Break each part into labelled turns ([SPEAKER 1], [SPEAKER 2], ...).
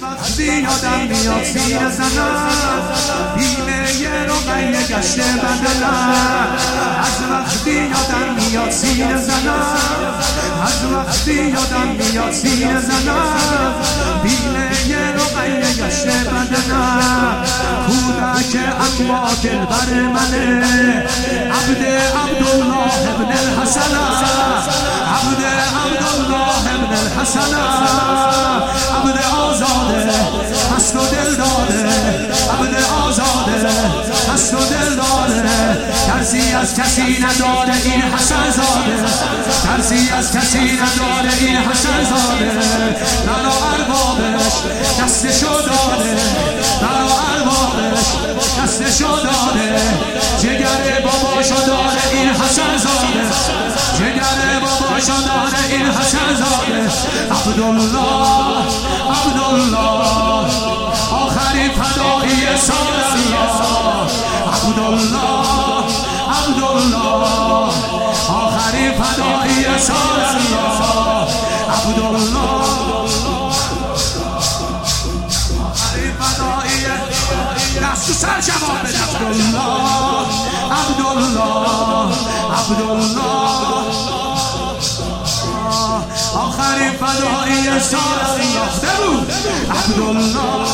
[SPEAKER 1] وقتی یادم میاد سینه زنم بیمه رقیه گشته بدنم از وقتی یادم میاد سینه زنم از وقتی یادم میاد سینه زنم بیمه رقیه گشته بدنم کودک اما دلبر منه عبد عبدالله ابن الحسن عبد عبدالله ابن الحسن عبد آزاده هست و دل داده عبد آزاده هست و دل داده ترسی از کسی نداره این حسن زاده ترسی از کسی نداره این حسن زاده مرا اربابش دستشو داده مرا اربابش دستشو داده جگر باباشو داره این حسن زاده جگر باباشو داره این حسن زاده عبدالله عبدالله آخرین فدایی سال الله عبدالله عبدالله آخرین فدایی سال الله عبدالله آخرین فدایی دست تو سر جواب بده عبدالله عبدالله عبدالله آخرین فدایی سال الله بود عبدالله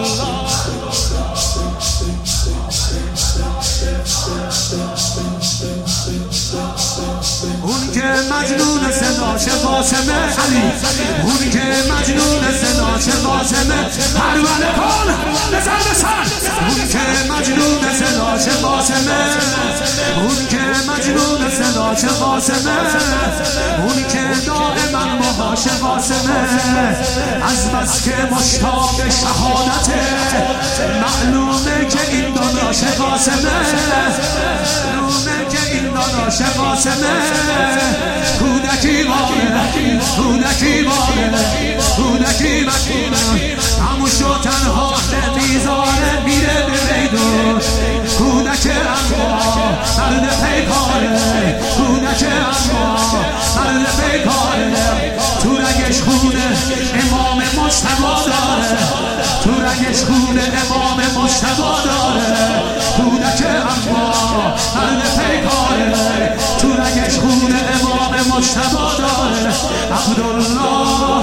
[SPEAKER 1] اون که مجنون صداش قاسم علی اون که مجنون صداش قاسم پروانه کن بزن بسن اون که مجنون صداش قاسم اون که مجنون صداش قاسم اون که دائما مهاش قاسم از بس که مشتاق شهادته معلومه که این داداش قاسمه معلومه که این داداش قاسمه کودکی باله کودکی باله کودکی مکنه هموشو تنها نمیذاره میره به میدون کودک اما مرد پیکاره کودک اما مرد پیکاره تو رگش خونه امام مجتبی داره تو رگش خونه امام مجتبی داره کودک اما مرد پیکاره تو رگش خونه امام مجتبی داره عبدالله